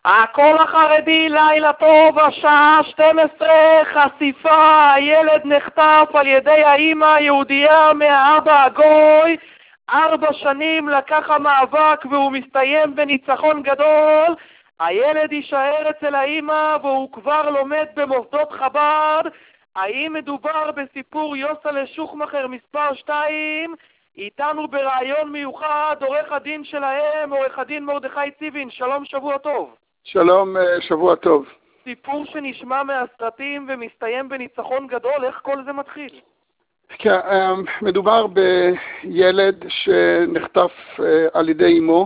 הקול החרדי, לילה טוב, השעה 12, חשיפה, הילד נחטף על ידי האמא היהודייה מהאבא הגוי. 4 שנים לקח המאבק והוא מסתיים בניצחון גדול. הילד יישאר אצל האמא והוא כבר לומד במוסדות חב"ד. האם מדובר בסיפור יוסלה שוחמכר מספר 2? איתנו ברעיון מיוחד עורך הדין שלהם, עורך הדין מרדכי ציבין. שלום, שבוע טוב. שלום, שבוע טוב. סיפור שנשמע מהסרטים ומסתיים בניצחון גדול, איך כל זה מתחיל? כן, מדובר בילד שנחטף על ידי אמו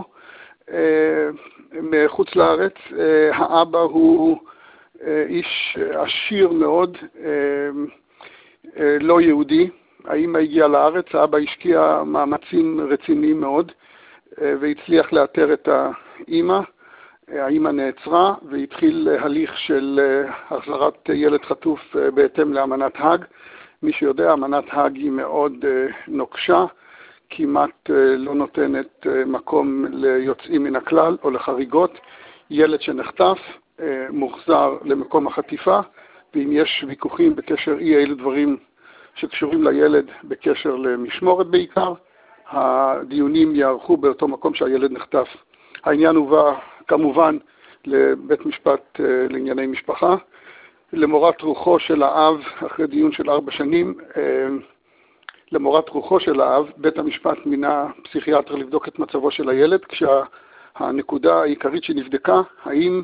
מחוץ לארץ. האבא הוא איש עשיר מאוד, לא יהודי. האמא הגיעה לארץ, האבא השקיע מאמצים רציניים מאוד והצליח לאתר את האמא. האמא נעצרה והתחיל הליך של החזרת ילד חטוף בהתאם לאמנת האג. מי שיודע, אמנת האג היא מאוד נוקשה, כמעט לא נותנת מקום ליוצאים מן הכלל או לחריגות. ילד שנחטף מוחזר למקום החטיפה, ואם יש ויכוחים בקשר אילו דברים שקשורים לילד בקשר למשמורת בעיקר, הדיונים יערכו באותו מקום שהילד נחטף. העניין הובא כמובן לבית משפט לענייני משפחה. למורת רוחו של האב, אחרי דיון של 4 שנים, למורת רוחו של האב, בית המשפט מינה פסיכיאטר לבדוק את מצבו של הילד, כשהנקודה העיקרית שנבדקה, האם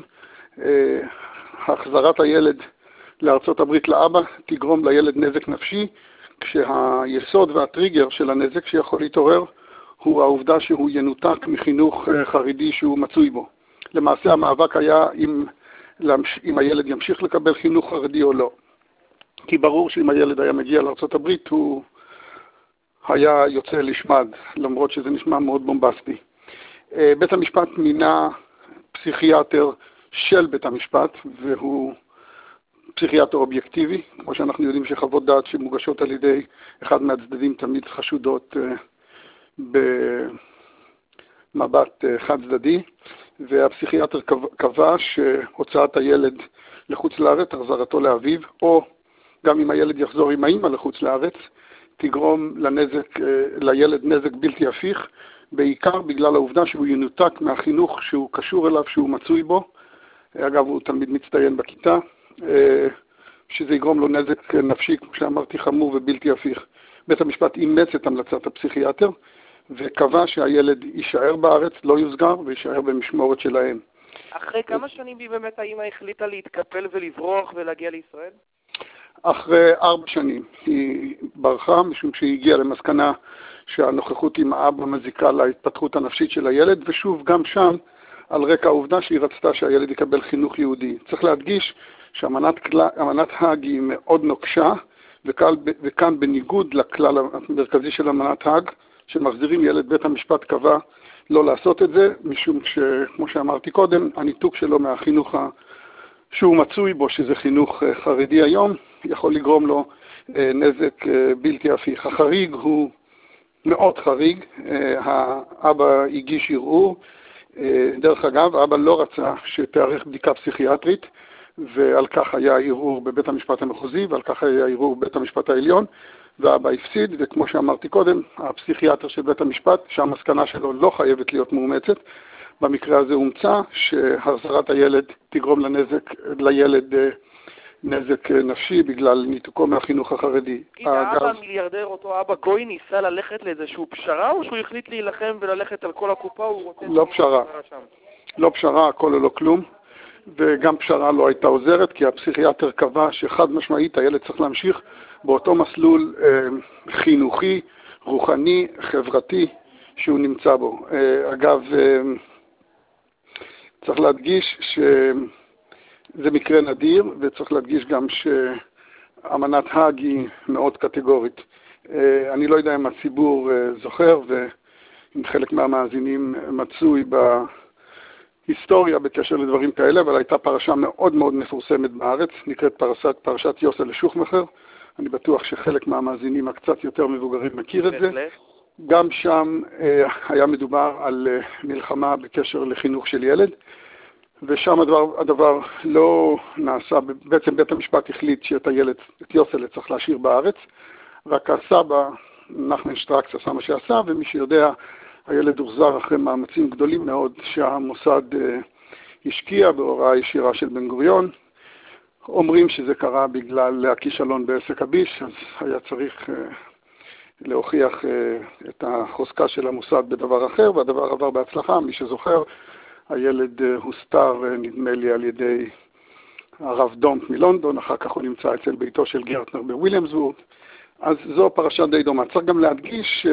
החזרת הילד לארצות הברית לאבא תגרום לילד נזק נפשי, כשהיסוד והטריגר של הנזק שיכול להתעורר הוא העובדה שהוא ינותק מחינוך חרדי שהוא מצוי בו. למעשה המאבק היה אם הילד ימשיך לקבל חינוך חרדי או לא. כי ברור שאם הילד היה מגיע לארצות הברית הוא היה יוצא לשמד, למרות שזה נשמע מאוד בומבסטי. בית המשפט מינה פסיכיאטר של בית המשפט, והוא פסיכיאטר אובייקטיבי, כמו שאנחנו יודעים שחוות דעת שמוגשות על ידי אחד מהצדדים תמיד חשודות במבט חד צדדי, והפסיכיאטר קבע שהוצאת הילד לחוץ לארץ, החזרתו לאביו, או גם אם הילד יחזור עם האמא לחוץ לארץ, תגרום לילד נזק בלתי הפיך, בעיקר בגלל העובדה שהוא ינותק מהחינוך שהוא קשור אליו, שהוא מצוי בו. אגב, הוא תמיד מצטיין בכיתה, שזה יגרום לו נזק נפשי, כמו שאמרתי, חמור ובלתי הפיך. בית המשפט אימץ את המלצת הפסיכיאטר, וקבע שהילד יישאר בארץ, לא יוסגר, ויישאר במשמורת שלהם. אחרי כמה שנים באמת האמא החליטה להתקפל ולברוח ולהגיע לישראל? אחרי 4 שנים. היא ברחה, משום שהיא הגיעה למסקנה שהנוכחות עם האבא מזיקה להתפתחות הנפשית של הילד, ושוב, גם שם, על רקע העובדה שהיא רצתה שהילד יקבל חינוך יהודי. צריך להדגיש שאמנת האג היא מאוד נוקשה, וכאן בניגוד לכלל המרכזי של אמנת האג, שמחזירים ילד, בית המשפט קבע לא לעשות את זה, משום שכמו שאמרתי קודם, הניתוק שלו מהחינוך שהוא מצוי בו, שזה חינוך חרדי היום, יכול לגרום לו נזק בלתי הפיך. החריג הוא מאוד חריג, האבא הגיש ערעור, דרך אגב, האבא לא רצה שתארך בדיקה פסיכיאטרית, ועל כך היה ערעור בבית המשפט המחוזי, ועל כך היה ערעור בבית המשפט העליון, והאבא הפסיד, וכמו שאמרתי קודם, הפסיכיאטר של בית המשפט, שהמסקנה שלו לא חייבת להיות מאומצת, במקרה הזה הומצא שהחזרת הילד תגרום לילד נזק נפשי בגלל ניתוקו מהחינוך החרדי. האבא מיליארדר, אותו אבא גוי, ניסה ללכת לאיזשהו פשרה, או שהוא החליט להילחם וללכת על כל הקופה? לא פשרה. לא פשרה, הכל או לא כלום. וגם פשרה לא הייתה עוזרת, כי הפסיכיאטר קבע שחד משמעית הילד צריך להמשיך באותו מסלול חינוכי, רוחני, חברתי שהוא נמצא בו. אגב, צריך להדגיש שזה מקרה נדיר, וצריך להדגיש גם שאמנת האג היא מאוד קטגורית. אני לא יודע אם הציבור זוכר, ואם חלק מהמאזינים מצוי היסטוריה בקשר לדברים כאלה, אבל הייתה פרשה מאוד מאוד מפורסמת בארץ, נקראת פרשת יוסלה שוחמכר. אני בטוח שחלק מהמאזינים הקצת יותר מבוגרים מכיר את זה. גם שם היה מדובר על מלחמה בקשר לחינוך של ילד, ושם הדבר לא נעשה, בעצם בית המשפט החליט שאת הילד, את יוסל, צריך להשאיר בארץ, רק הסבא, נחמן שטרקס, עשה מה שעשה, ומי שיודע, הילד הוחזר אחרי מאמצים גדולים מאוד שהמוסד השקיע בהוראה ישירה של בן גוריון. אומרים שזה קרה בגלל הכישלון בעסק הביש, אז היה צריך להוכיח את החוזקה של המוסד בדבר אחר, והדבר עבר בהצלחה. מי שזוכר, הילד הוסתר, נדמה לי, על ידי הרב דומט מלונדון, אחר כך הוא נמצא אצל ביתו של גרטנר בוויליאמסבורג. אז זו פרשה די דומה. צריך גם להדגיש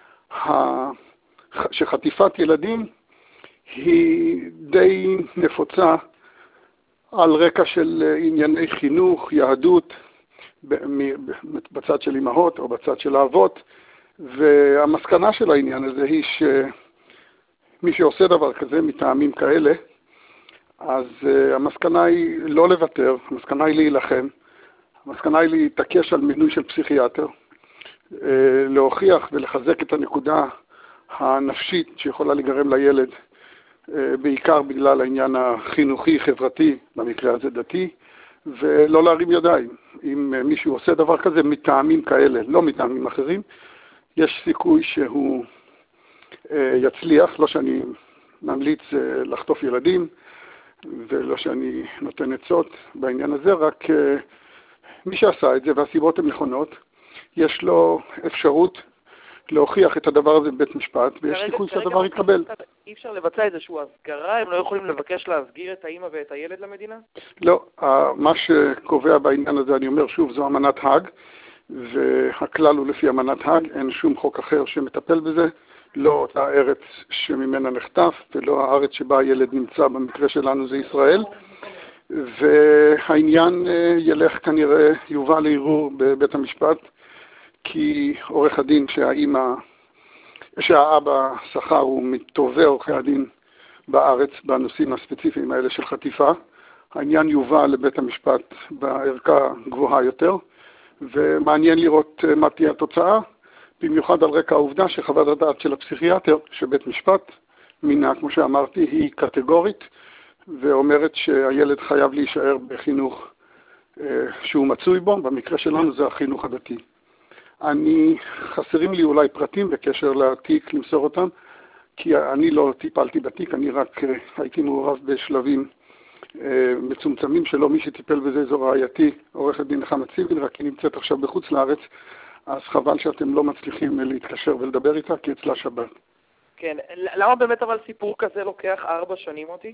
שחטיפת ילדים היא די נפוצה על רקע של ענייני חינוך, יהדות, בצד של אמהות או בצד של האבות, והמסקנה של העניין הזה היא שמי שעושה דבר כזה מטעמים כאלה, אז המסקנה היא לא לוותר, המסקנה היא להילחם, המסקנה היא להתעקש על מינוי של פסיכיאטר, להוכיח ולחזק את הנקודה הנפשית שיכולה לגרם לילד, בעיקר בגלל העניין החינוכי, חברתי, במקרה הזה דתי, ולא להרים ידיים. אם מישהו עושה דבר כזה מטעמים כאלה, לא מטעמים אחרים, יש סיכוי שהוא יצליח, לא שאני ממליץ לחטוף ילדים, ולא שאני נותן עצות בעניין הזה, רק מי שעשה את זה, והסיבות הן נכונות, יש לו אפשרות להוכיח את הדבר הזה בבית משפט, ויש סיכוי שהדבר יתקבל. אי אפשר לבצע איזושהי הסגרה? הם לא יכולים לבקש להסגיר את האמא ואת הילד למדינה? לא, מה שקובע בעניין הזה, אני אומר שוב, זו אמנת האג, והכלל הוא לפי אמנת האג, אין שום חוק אחר שמטפל בזה, לא אותה ארץ שממנה נחטף, ולא הארץ שבה הילד נמצא, במקרה שלנו זה ישראל, והעניין ילך כנראה, יובא לערעור בבית המשפט, כי עורך הדין שהאבא שכר הוא מטובי עורכי הדין בארץ בנושאים הספציפיים האלה של חטיפה. העניין יובא לבית המשפט בערכה גבוהה יותר, ומעניין לראות מה תהיה התוצאה, במיוחד על רקע העובדה שחוות הדעת של הפסיכיאטר שבית משפט מינה, כמו שאמרתי, היא קטגורית, ואומרת שהילד חייב להישאר בחינוך שהוא מצוי בו, במקרה שלנו זה החינוך הדתי. חסרים לי אולי פרטים בקשר לתיק למסור אותם, כי אני לא טיפלתי בתיק, אני רק הייתי מעורב בשלבים מצומצמים שלא. מי שטיפל בזה זו רעייתי, עורך הדין נחמה ציוויל, רק היא נמצאת עכשיו בחוץ לארץ, אז חבל שאתם לא מצליחים להתקשר ולדבר איתה, כי אצלה שבת. כן, למה באמת אבל סיפור כזה לוקח 4 שנים אותי?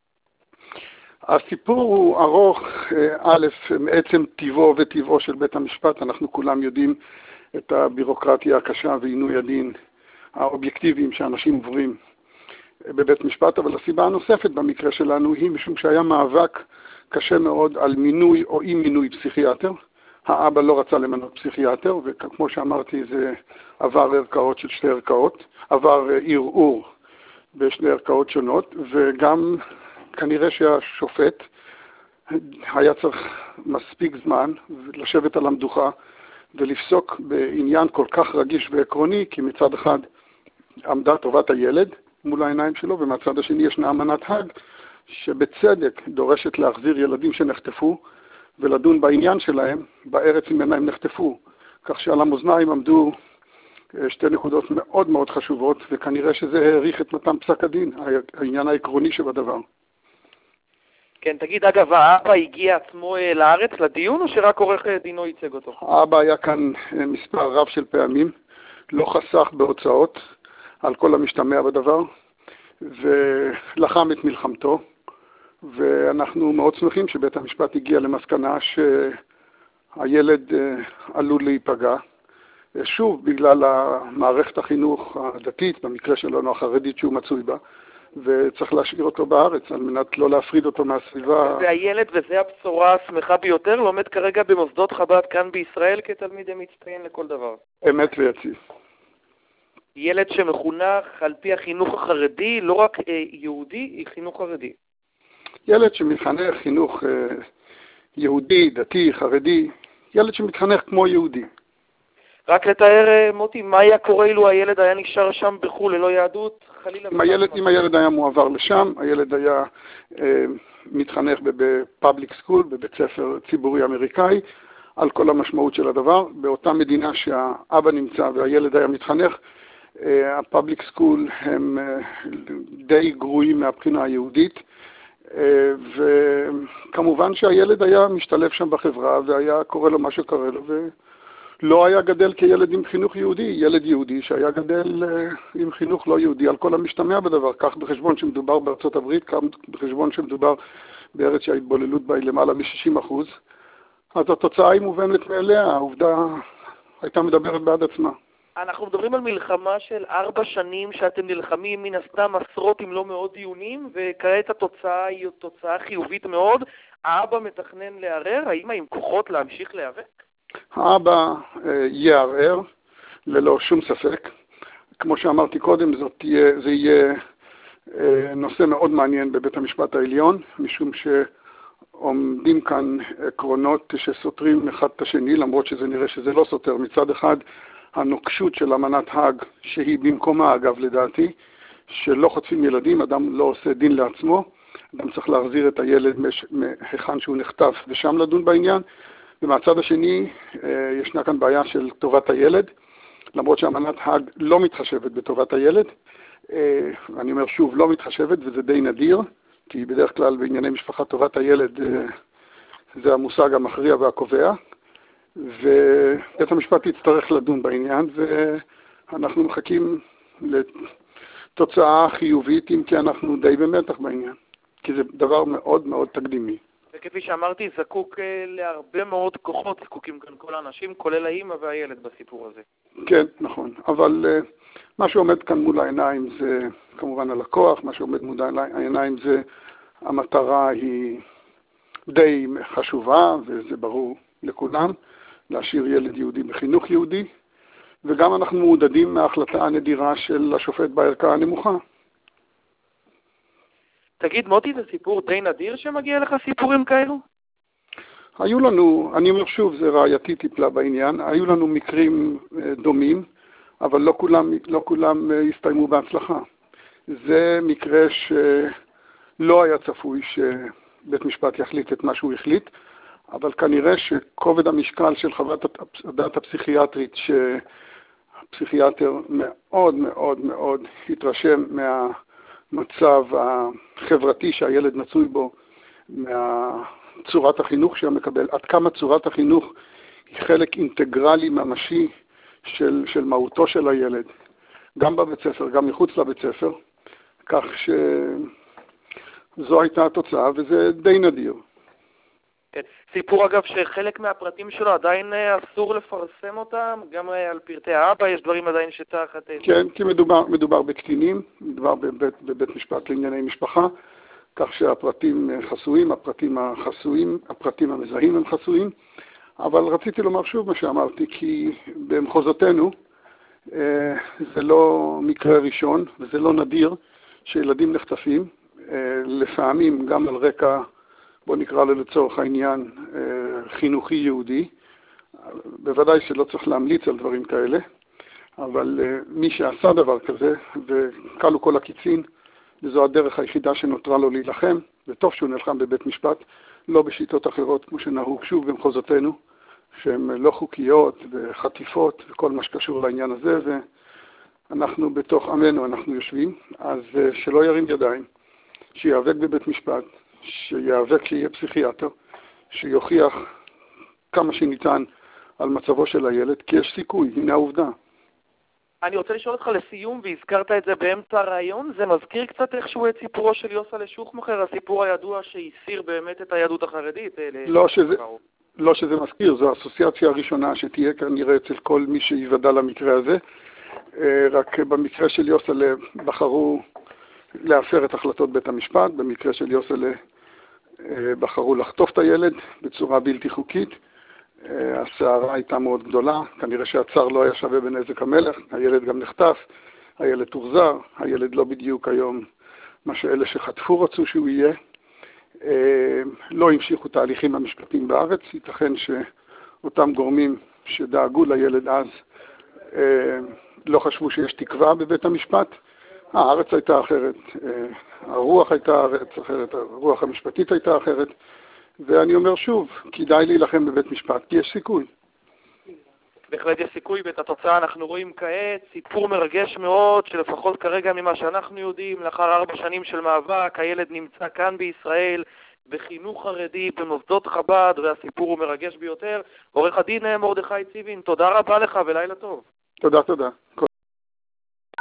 הסיפור הוא ארוך, א', מעצם טבעו וטבעו של בית המשפט, אנחנו כולם יודעים את הבירוקרטיה הקשה ועינוי הדין האובייקטיביים שאנשים עוברים בבית משפט, אבל הסיבה הנוספת במקרה שלנו היא משום שהיה מאבק קשה מאוד על מינוי או אי מינוי פסיכיאטר. האבא לא רצה למנות פסיכיאטר, וכמו שאמרתי זה עבר ערכאות של 2 ערכאות, עבר ערעור בשני ערכאות שונות, וגם כנראה שהשופט היה צריך מספיק זמן לשבת על המדוכה ולפסוק בעניין כל כך רגיש ועקרוני, כי מצד אחד עמדה טובת הילד מול העיניים שלו, ומהצד השני ישנה אמנת האג שבצדק דורשת להחזיר ילדים שנחטפו ולדון בעניין שלהם בארץ ממנה הם נחטפו. כך שעל המאזניים עמדו 2 נקודות מאוד מאוד חשובות, וכנראה שזה העריך את מתן פסק הדין, העניין העקרוני שבדבר. כן, תגיד, אגב, האבא הגיע עצמו לארץ לדיון, או שרק עורך דינו ייצג אותו? האבא היה כאן מספר רב של פעמים, לא חסך בהוצאות על כל המשתמע בדבר, ולחם את מלחמתו, ואנחנו מאוד שמחים שבית המשפט הגיע למסקנה שהילד עלול להיפגע, שוב בגלל מערכת החינוך הדתית, במקרה שלנו החרדית שהוא מצוי בה, וצריך להשאיר אותו בארץ על מנת לא להפריד אותו מהסביבה. והילד, וזה הבשורה השמחה ביותר, לומד כרגע במוסדות חב"ד כאן בישראל כתלמיד מצטיין לכל דבר. אמת ויציב. ילד שמחונך על פי החינוך החרדי, לא רק יהודי, היא חינוך חרדי. ילד שמתחנך חינוך יהודי, דתי, חרדי, ילד שמתחנך כמו יהודי. רק לתאר, מוטי, מה היה קורה אילו הילד היה נשאר שם בחו"ל ללא יהדות? חלילה. אם הילד היה מועבר לשם, הילד היה מתחנך בפאבליק סקול, בבית ספר ציבורי אמריקאי, על כל המשמעות של הדבר. באותה מדינה שהאבא נמצא והילד היה מתחנך, הפאבליק סקול הם די גרועים מהבחינה היהודית, וכמובן שהילד היה משתלב שם בחברה והיה קורא לו מה שקורה לו, ולא היה גדל כילד עם חינוך יהודי, ילד יהודי שהיה גדל עם חינוך לא יהודי על כל המשתמע בדבר. כך בחשבון שמדובר בארצות הברית, כך בחשבון שמדובר בארץ שההתבוללות בה היא למעלה מ-60%, אז התוצאה היא מובנת מאליה, העובדה הייתה מדברת בעד עצמה. אנחנו מדברים על מלחמה של 4 שנים שאתם נלחמים מן הסתם עשרות אם לא מאות דיונים, וכעת התוצאה היא תוצאה חיובית מאוד. האבא מתכנן לערער, האמא עם כוחות להמשיך להיאבק? האבא יערער, ללא שום ספק. כמו שאמרתי קודם, זה יהיה נושא מאוד מעניין בבית המשפט העליון, משום שעומדים כאן עקרונות שסותרים אחד את השני, למרות שזה נראה שזה לא סותר. מצד אחד, הנוקשות של אמנת האג, שהיא במקומה אגב לדעתי, שלא חוטפים ילדים, אדם לא עושה דין לעצמו, אדם צריך להחזיר את הילד מהיכן שהוא נחטף ושם לדון בעניין. ומהצד השני, ישנה כאן בעיה של טובת הילד, למרות שאמנת האג לא מתחשבת בטובת הילד. אני אומר שוב, לא מתחשבת, וזה די נדיר, כי בדרך כלל בענייני משפחה טובת הילד זה המושג המכריע והקובע. ובית המשפט יצטרך לדון בעניין, ואנחנו מחכים לתוצאה חיובית, אם כי אנחנו די במתח בעניין, כי זה דבר מאוד מאוד תקדימי. וכפי שאמרתי, זקוק להרבה מאוד כוחות, זקוקים כאן כל האנשים, כולל האמא והילד בסיפור הזה. כן, נכון, אבל מה שעומד כאן מול העיניים זה כמובן הלקוח, מה שעומד מול העיניים זה המטרה היא די חשובה, וזה ברור לכולם, להשאיר ילד יהודי בחינוך יהודי, וגם אנחנו מעודדים מההחלטה הנדירה של השופט בערכאה הנמוכה. תגיד, מוטי, זה סיפור די נדיר שמגיע לך סיפורים כאלו? היו לנו, אני אומר שוב, זה רעייתי טיפלה בעניין, היו לנו מקרים דומים, אבל לא כולם הסתיימו בהצלחה. זה מקרה שלא היה צפוי שבית משפט יחליט את מה שהוא החליט, אבל כנראה שכובד המשקל של חוות הדעת הפסיכיאטרית, שהפסיכיאטר מאוד מאוד מאוד התרשם מהמצב החברתי שהילד מצוי בו, מהצורת החינוך שהוא מקבל, עד כמה צורת החינוך היא חלק אינטגרלי ממשי של מהותו של הילד, גם בבית ספר, גם מחוץ לבית ספר, כך שזו הייתה התוצאה, וזה די נדיר. סיפור אגב שחלק מהפרטים שלו עדיין אסור לפרסם אותם, גם על פרטי האבא יש דברים עדיין שתחת... כן, כי מדובר בקטינים, מדובר בבית משפט לענייני משפחה, כך שהפרטים חסויים, הפרטים המזהים הם חסויים, אבל רציתי לומר שוב מה שאמרתי, כי במחוזותינו זה לא מקרה ראשון וזה לא נדיר שילדים נחטפים, לפעמים גם על רקע, בוא נקרא לו לצורך העניין, חינוכי יהודי. בוודאי שלא צריך להמליץ על דברים כאלה, אבל מי שעשה דבר כזה, וקלו כל הקיצין, וזו הדרך היחידה שנותרה לו להילחם, וטוב שהוא נלחם בבית משפט, לא בשיטות אחרות כמו שנהוג שוב במחוזותינו, שהן לא חוקיות וחטיפות וכל מה שקשור לעניין הזה, ואנחנו בתוך עמנו, אנחנו יושבים, אז שלא ירים ידיים, שיאבק בבית משפט, שיאבק שיהיה פסיכיאטר, שיוכיח כמה שניתן על מצבו של הילד, כי יש סיכוי, הנה העובדה. אני רוצה לשאול אותך לסיום, והזכרת את זה באמצע הרעיון, זה מזכיר קצת איכשהו את סיפורו של יוסלה שוחמכר, הסיפור הידוע שהסיר באמת את היהדות החרדית. לא שזה מזכיר, זו האסוציאציה הראשונה שתהיה כנראה אצל כל מי שיוודע למקרה הזה, רק במקרה של יוסלה בחרו להפר את החלטות בית המשפט, במקרה של יוסלה בחרו לחטוף את הילד בצורה בלתי חוקית, הסערה הייתה מאוד גדולה, כנראה שהצער לא היה שווה בנזק המלך, הילד גם נחטף, הילד תוחזר, הילד לא בדיוק היום מה שאלה שחטפו רצו שהוא יהיה, לא המשיכו תהליכים המשפטיים בארץ, ייתכן שאותם גורמים שדאגו לילד אז לא חשבו שיש תקווה בבית המשפט. הארץ הייתה אחרת, הרוח הייתה אחרת, הרוח המשפטית הייתה אחרת, ואני אומר שוב, כדאי להילחם בבית משפט, כי יש סיכוי. בהחלט יש סיכוי, ואת התוצאה אנחנו רואים כעת, סיפור מרגש מאוד, שלפחות כרגע ממה שאנחנו יודעים, לאחר 4 שנים של מאבק, הילד נמצא כאן בישראל, בחינוך חרדי, במוסדות חב"ד, והסיפור הוא מרגש ביותר. עורך הדין מרדכי ציווין, תודה רבה לך ולילה טוב. תודה.